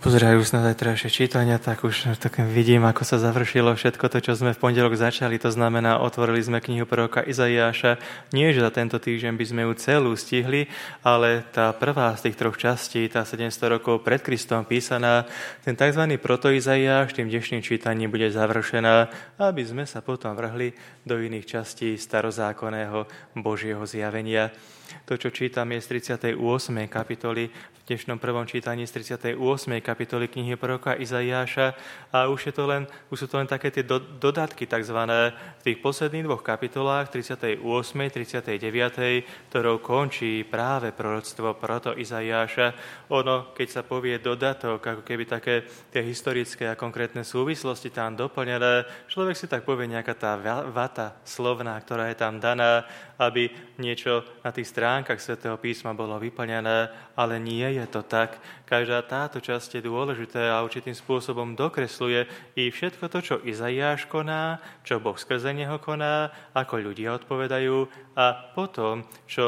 Pozerajúc na zajtrajšie čítania, tak už tak vidím, ako sa završilo všetko to, čo sme v pondelok začali. To znamená, otvorili sme knihu proroka Izaiáša. Nie, že za tento týždeň by sme ju celú stihli, ale tá prvá z tých troch častí, tá 700 rokov pred Kristom písaná, ten tzv. Proto-Izaiáš tým dnešným čítaním bude završená, aby sme sa potom vrhli do iných častí starozákonného Božieho zjavenia. To, čo čítame z 38. kapitoly, v dnešnom prvom čítaní z 38. kapitoly knihy proroka Izaiáša, a už sú to len také tie dodatky takzvané v tých posledných dvoch kapitolách, 38. 39. ktorou končí práve proroctvo proto Izaiáša. Ono, keď sa povie dodatok, ako keby také tie historické a konkrétne súvislosti tam doplnené, človek si tak povie nejaká tá vata slovná, ktorá je tam daná, aby niečo na tých stránkach Svätého písma bolo vyplnené, ale nie je to tak. Každá táto časť je dôležitá a určitým spôsobom dokresluje i všetko to, čo Izaiáš koná, čo Boh skrze neho koná, ako ľudia odpovedajú a potom,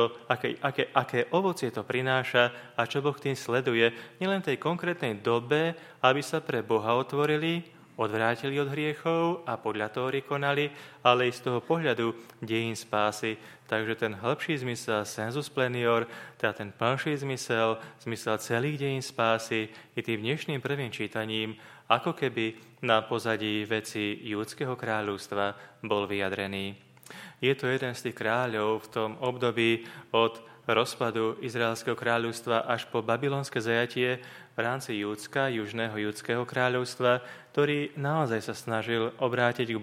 aké ovocie to prináša a čo Boh tým sleduje, nielen tej konkrétnej dobe, aby sa pre Boha otvorili, odvrátili od hriechov a podľa Tóry konali, ale i z toho pohľadu dejín spásy. Takže ten hĺbší zmysel, sensus plenior, teda ten plnší zmysel celých dejín spásy, i tým dnešným prvým čítaním, ako keby na pozadí veci Júdskeho kráľovstva bol vyjadrený. Je to jeden z tých kráľov v tom období od rozpadu Izraelského kráľovstva až po babylonské zajatie v rámci Júdska, južného Júdského kráľovstva, ktorý naozaj sa snažil vrátiť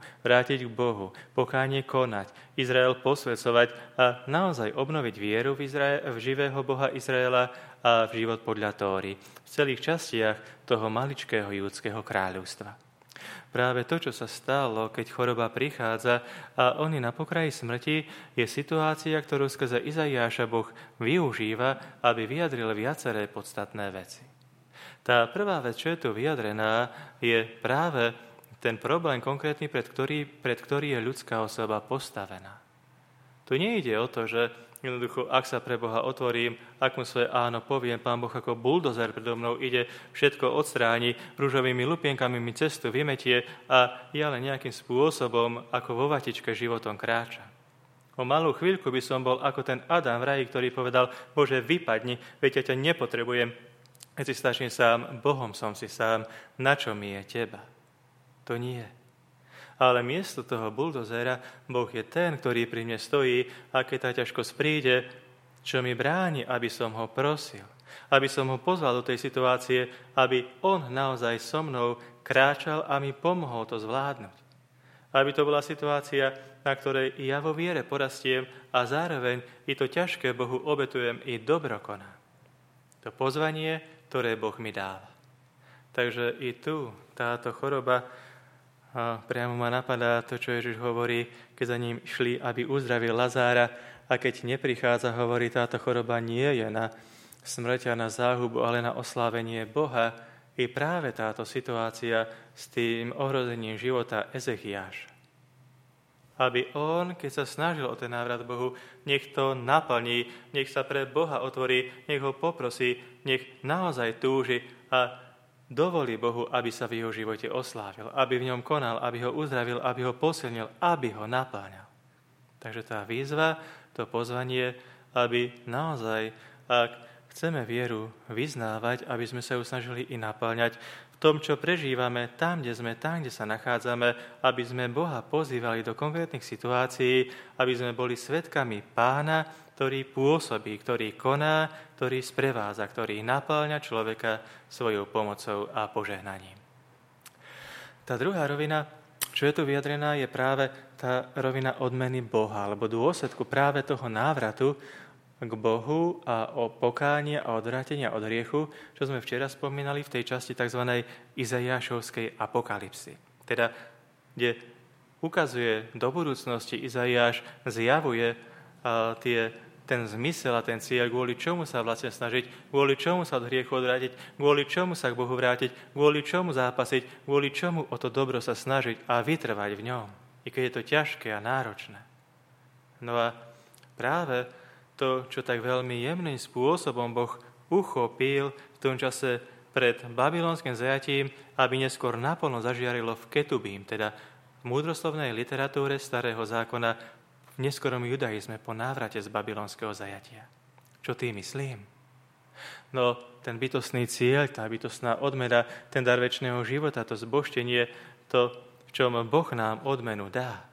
k Bohu, pokánie konať, Izrael posväcovať a naozaj obnoviť vieru v živého Boha Izraela a v život podľa Tóry v celých častiach toho maličkého Júdského kráľovstva. Práve to, čo sa stalo, keď choroba prichádza a on je na pokraji smrti, je situácia, ktorú skrze Izaiáša Boh využíva, aby vyjadril viaceré podstatné veci. Tá prvá vec, čo je tu vyjadrená, je práve ten problém konkrétny, pred ktorý je ľudská osoba postavená. Tu nejde o to, že jednoducho, ak sa pre Boha otvorím, ak mu svoje áno poviem, Pán Boh ako buldozer predo mnou ide, všetko odstráni, ružovými lupienkami mi cestu vymetie a ja len nejakým spôsobom, ako vo vatičke životom kráčam. O malú chvíľku by som bol ako ten Adam v raji, ktorý povedal, Bože, vypadni, veď ja ťa nepotrebujem, keď si stačím sám, Bohom som si sám, na čo mi je teba? To nie. Ale miesto toho buldozera Boh je ten, ktorý pri mne stojí a keď tá ťažkosť príde, čo mi bráni, aby som ho prosil, aby som ho pozval do tej situácie, aby on naozaj so mnou kráčal a mi pomohol to zvládnuť. Aby to bola situácia, na ktorej ja vo viere porastiem a zároveň i to ťažké Bohu obetujem i dobro konám. To pozvanie, ktoré Boh mi dáva. Takže i tu táto choroba, a priamo ma napadá to, čo Ježiš hovorí, keď za ním šli, aby uzdravil Lazára, a keď neprichádza, hovorí, táto choroba nie je na smrť a na záhubu, ale na oslávenie Boha. I práve táto situácia s tým ohrozením života Ezechiáša. Aby on, keď sa snažil o ten návrat Bohu, nech to naplní, nech sa pre Boha otvorí, nech ho poprosí, nech naozaj túži a dovolí Bohu, aby sa v jeho živote oslávil, aby v ňom konal, aby ho uzdravil, aby ho posilnil, aby ho naplňal. Takže tá výzva, to pozvanie, aby naozaj, ak chceme vieru vyznávať, aby sme sa ju snažili i naplňať v tom, čo prežívame, tam, kde sme, tam, kde sa nachádzame, aby sme Boha pozývali do konkrétnych situácií, aby sme boli svedkami Pána, ktorý pôsobí, ktorý koná, ktorý sprevádza, ktorý napĺňa človeka svojou pomocou a požehnaním. Tá druhá rovina, čo je tu vyjadrená, je práve tá rovina odmeny Boha, alebo dôsledku práve toho návratu k Bohu a o pokánie a odvrátenia od hriechu, čo sme včera spomínali v tej časti tzv. Izaiášovskej apokalypsy. Teda, kde ukazuje do budúcnosti Izaiáš, zjavuje ten zmysel a ten cieľ, kvôli čomu sa vlastne snažiť, kvôli čomu sa od hriechu odvrátiť, kvôli čomu sa k Bohu vrátiť, kvôli čomu zápasiť, kvôli čomu o to dobro sa snažiť a vytrvať v ňom, i keď je to ťažké a náročné. No a práve to, čo tak veľmi jemným spôsobom Boh uchopil v tom čase pred babylonským zajatím, aby neskôr naplno zažiarilo v Ketubím, teda v múdroslovnej literatúre Starého zákona v neskorom judaizme po návrate z babylonského zajatia. Čo tým myslím? No, ten bytostný cieľ, tá bytostná odmena, ten dar večného života, to zbožtenie, to, v čom Boh nám odmenu dá.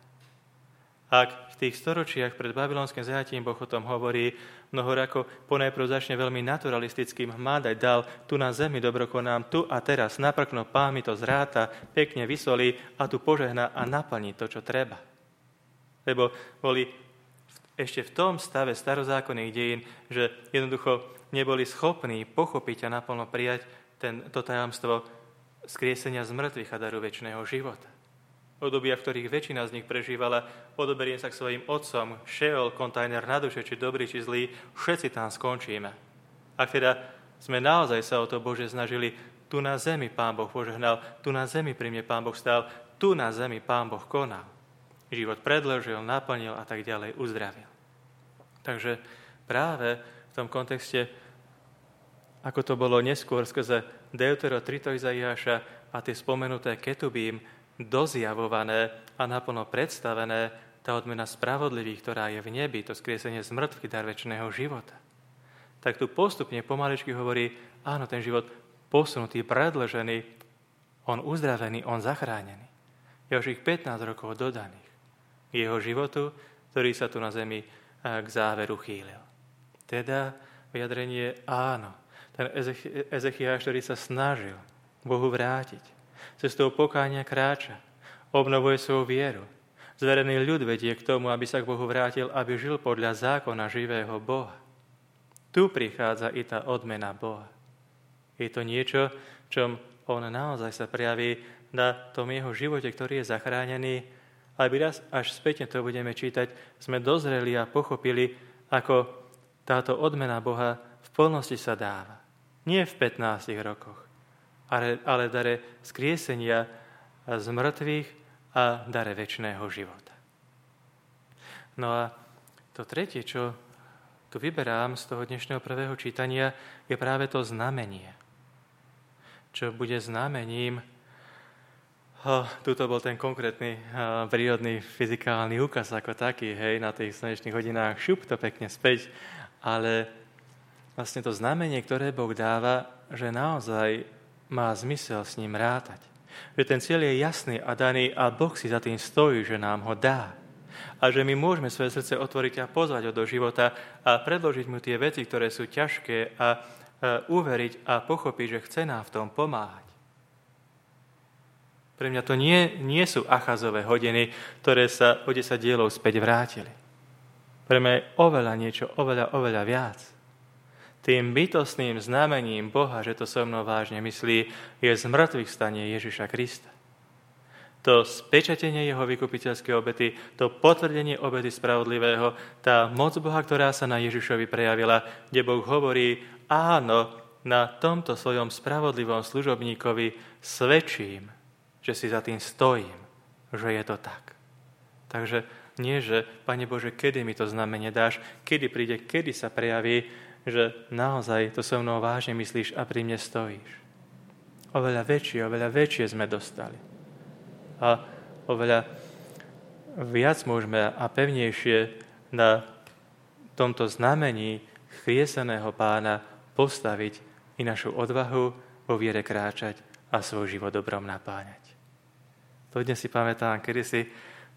Ak v tých storočiach pred babylonským zajatím Boh o tom hovorí, mnohorako ponajprv začne veľmi naturalistickým hmádať, dal tu na zemi dobrokonám, tu a teraz naprkno Pán mi to zráta, pekne vysolí a tu požehná a naplní to, čo treba. Lebo boli ešte v tom stave starozákonných dejín, že jednoducho neboli schopní pochopiť a naplno prijať to tajomstvo skriesenia z mŕtvych a daru večného života. Obdobia, v ktorých väčšina z nich prežívala, odoberiem sa k svojim otcom, Šeol, kontajner na duše, či dobrý, či zlý, všetci tam skončíme. Ak teda sme naozaj sa o to Bože snažili, tu na zemi Pán Boh požehnal, tu na zemi pri mne Pán Boh stál, tu na zemi Pán Boh konal. Život predĺžil, naplnil a tak ďalej, uzdravil. Takže práve v tom kontexte, ako to bolo neskôr skrze Deutero Trito Izaiáša a tie spomenuté Ketubím, dozjavované a naplno predstavené, tá odmena spravodlivých, ktorá je v nebi, to skriesenie z mŕtvych, dar večného života. Tak tu postupne pomaličky hovorí, áno, ten život posunutý, predĺžený, on uzdravený, on zachránený. Je už ich 15 rokov dodaných jeho životu, ktorý sa tu na zemi k záveru chýlil. Teda vyjadrenie áno. Ten Ezechiáš, ktorý sa snažil Bohu vrátiť, cestou pokánia kráča, obnovuje svoju vieru. Zverený ľud vedie k tomu, aby sa k Bohu vrátil, aby žil podľa zákona živého Boha. Tu prichádza i tá odmena Boha. Je to niečo, čom on naozaj sa prejaví na tom jeho živote, ktorý je zachránený. Aby raz až spätne to budeme čítať, sme dozreli a pochopili, ako táto odmena Boha v plnosti sa dáva. Nie v 15 rokoch, ale dare skriesenia z mŕtvych a dare večného života. No a to tretie, čo tu vyberám z toho dnešného prvého čítania, je práve to znamenie. Čo bude znamením, tuto bol ten konkrétny prírodný fyzikálny úkaz ako taký, hej, na tých slnečných hodinách, šup to pekne späť, ale vlastne to znamenie, ktoré Boh dáva, že naozaj má zmysel s ním rátať. Že ten cieľ je jasný a daný a Boh si za tým stojí, že nám ho dá. A že my môžeme svoje srdce otvoriť a pozvať ho do života a predložiť mu tie veci, ktoré sú ťažké a uveriť a pochopiť, že chce nám v tom pomáhať. Pre mňa to nie sú Achazové hodiny, ktoré sa o 10 dielov späť vrátili. Pre mňa je oveľa niečo, oveľa viac. Tým bytostným znamením Boha, že to so mnou vážne myslí, je zmrtvých stanie Ježiša Krista. To spečatenie jeho vykupiteľskej obety, to potvrdenie obety spravodlivého, tá moc Boha, ktorá sa na Ježišovi prejavila, kde Boh hovorí, áno, na tomto svojom spravodlivom služobníkovi svedčím, že si za tým stojím, že je to tak. Takže nie, že, Pane Bože, kedy mi to znamenie dáš, kedy príde, kedy sa prejaví, že naozaj to so mnou vážne myslíš a pri mne stojíš. Oveľa väčšie sme dostali. A oveľa viac môžeme a pevnejšie na tomto znamení chrieseného Pána postaviť i našu odvahu vo viere kráčať a svoj život dobrom napáňať. To dnes si pamätám, kedysi v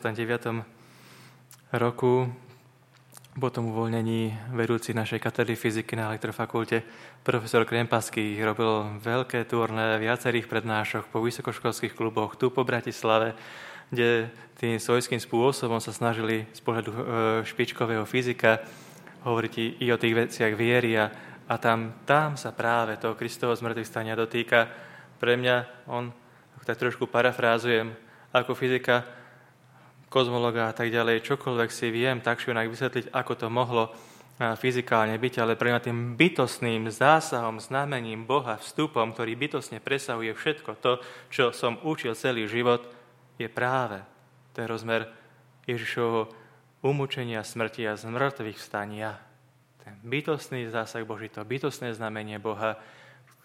89. roku po tom uvoľnení vedúci našej katedry fyziky na elektrofakulte profesor Krempaský robil veľké turné viacerých prednášok po vysokoškolských kluboch tu po Bratislave, kde tým svojským spôsobom sa snažili z pohľadu špičkového fyzika hovoriť i o tých veciach viery a tam sa práve toho Kristovo zmŕtvychvstania dotýka. Pre mňa, tak trošku parafrázujem, ako fyzika, kozmologa a tak ďalej, čokoľvek si viem tak inak vysvetliť, ako to mohlo fyzikálne byť, ale pre mňa tým bytostným zásahom, znamením Boha, vstupom, ktorý bytostne presahuje všetko to, čo som učil celý život, je práve ten rozmer Ježišovho umúčenia, smrti a zmŕtvych vstania. Ten bytostný zásah Boží, to bytostné znamenie Boha,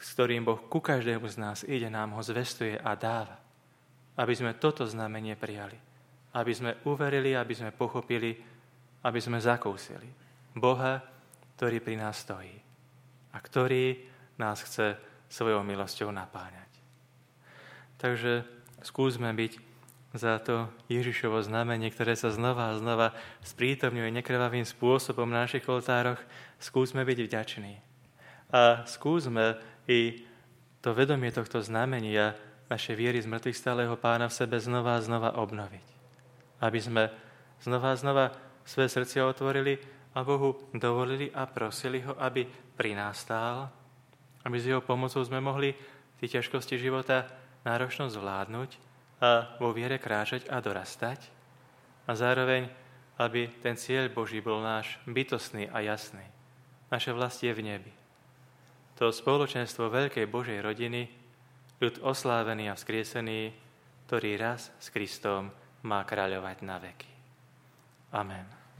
s ktorým Boh ku každému z nás ide, nám ho zvestuje a dáva. Aby sme toto znamenie prijali. Aby sme uverili, aby sme pochopili, aby sme zakúsili Boha, ktorý pri nás stojí a ktorý nás chce svojou milosťou napáňať. Takže skúsme byť za to Ježišovo znamenie, ktoré sa znova a znova sprítomňuje nekrvavým spôsobom na našich oltároch. Skúsme byť vďační. A skúsme i to vedomie tohto znamenia našej viery z mŕtvych stálého Pána v sebe znova a znova obnoviť. Aby sme znova a znova svoje srdcia otvorili a Bohu dovolili a prosili ho, aby pri nás stál, aby s jeho pomocou sme mohli tie ťažkosti života náročno zvládnuť a vo viere kráčať a dorastať. A zároveň, aby ten cieľ Boží bol náš bytostný a jasný. Naše vlast je v nebi. To spoločenstvo veľkej Božej rodiny, ľud oslávený a vzkriesený, ktorý raz s Kristom má kráľovať na veky. Amen.